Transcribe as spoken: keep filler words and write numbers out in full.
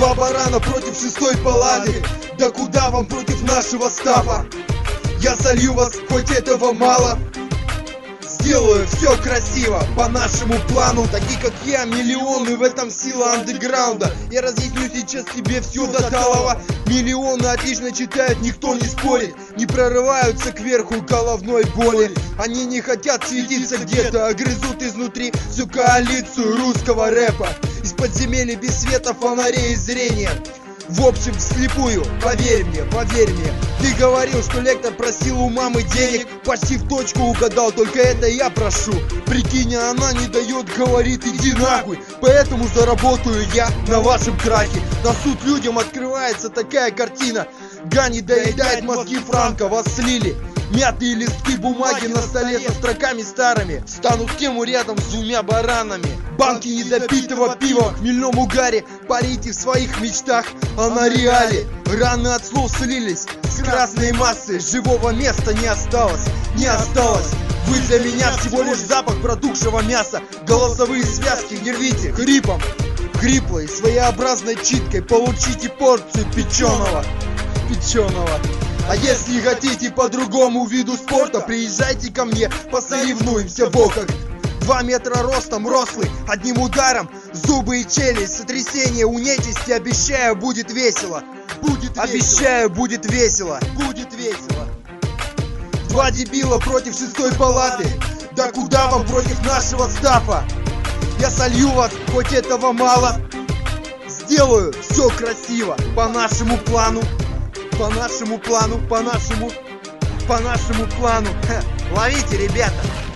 Два барана против шестой палаты. Да куда вам против нашего стафа? Я солью вас, хоть этого мало. Сделаю все красиво, по нашему плану. Такие как я, миллионы, в этом сила андеграунда. Я разъясню сейчас тебе все до талого. Миллионы отлично читают, никто не спорит. Не прорываются кверху головной боли. Они не хотят светиться где-то, а грызут изнутри всю коалицию русского рэпа. Из подземелья без света, фонарей и зрения. В общем, вслепую, поверь мне, поверь мне. Ты говорил, что лектор просил у мамы денег. Почти в точку угадал, только это я прошу. Прикинь, она не дает, говорит, иди нахуй. Поэтому заработаю я на вашем крахе. На суд людям открывается такая картина. Гани доедает мозги Франка, вас слили. Мятые листки бумаги на столе со строками старыми станут тему рядом с двумя баранами. Банки недопитого пива в хмельном угаре. Парите в своих мечтах, а на реале раны от слов слились с красной массой. Живого места не осталось, не осталось. Вы для меня всего лишь запах протухшего мяса. Голосовые связки не рвите хрипом. Хриплой, своеобразной читкой получите порцию печеного. Печеного. А если хотите по другому виду спорта, приезжайте ко мне, посоревнуемся в оках. Два метра ростом, рослый, одним ударом, зубы и челюсть, сотрясение у нечисти, обещаю, будет весело. Будет весело. Обещаю, будет весело. Будет весело. Два дебила против шестой палаты. Да куда вам против нашего стафа? Я солью вас, хоть этого мало. Сделаю все красиво, по нашему плану. По нашему плану, по нашему, по нашему плану. Ха, ловите, ребята!